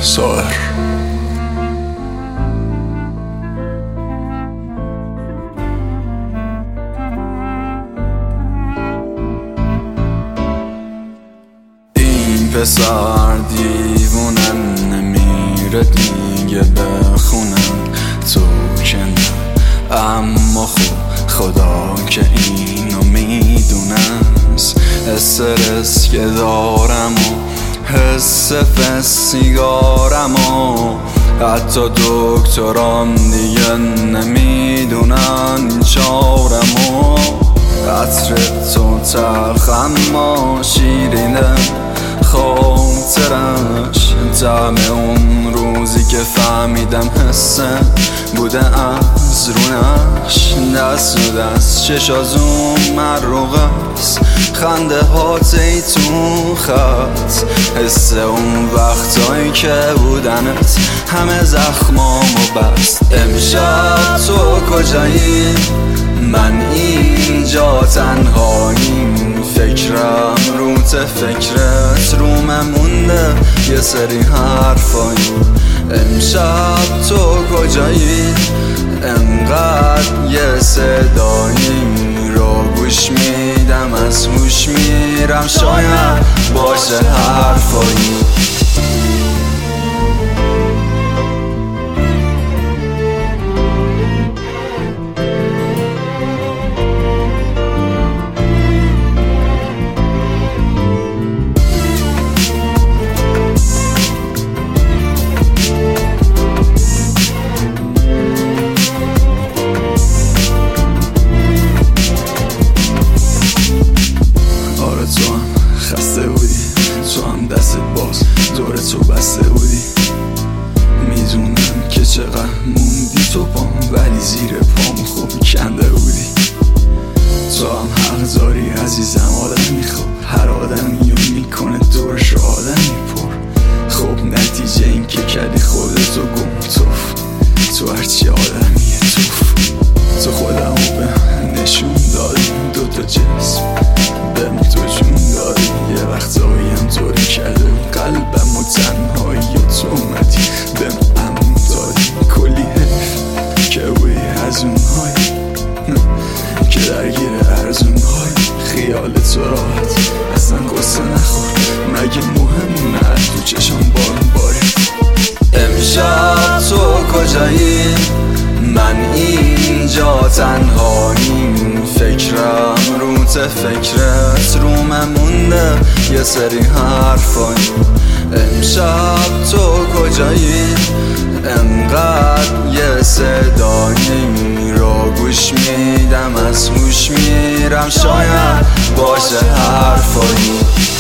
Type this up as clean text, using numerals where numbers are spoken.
ساهر. این پسر دیوونن نمیره دیگه بخونن تو که نه، اما خدا که اینو میدونن. استرس که دارم و حس سیگارم و حتی دکتران دیگه نمیدونن چارم و عطر تو تلخ اما شیرینه خاطرش. طعم اون روزی که فهمیدم حسه بوده از رونش. دست و دست چشازون مروغ است، خنده هاتی تو خط، حس اون وقتایی که بودنت همه زخمامو بست. امشب تو کجایی؟ من اینجا تنهاییم، فکرم رو فکرت رومه مونده یه سری حرفایی. امشب تو کجایی؟ انقدر یه صدایی رو گوش میدم از هوش میرم، شاید باشه حرفایی. خسته بودی تو هم دستت باز دور تو بسته بودی. میدونم که چقدر موندی تو پام، ولی زیر پام خوب کنده بودی. تو هم حق داری عزیزم، آدم میخواب هر آدمی رو میکنه دورش رو آدمی پر. خب نتیجه این که کردی خودتو گم تو هرچی آدمیه تو خودمو به نشون دادی، دوتا جسم بهم تو جون دادی. یه وقتایی هم طوری کرده قلبم و تنهایی و تو اومدی بهم امون دادی. کلی حیف که بودی از اونهایی که درگیر ارزونهایی. خیال تو راحت اصلا قصه نخور، مگه مهمونه تو چشم باری. امشب تو کجایی؟ من اینجا تنهاییم، فکرم رو فکرت رومه مونده یه سری حرفایی. امشب تو کجایی؟ انقدر یه صدایی رو گوش میدم از هوش میرم، شاید باشه حرفایی.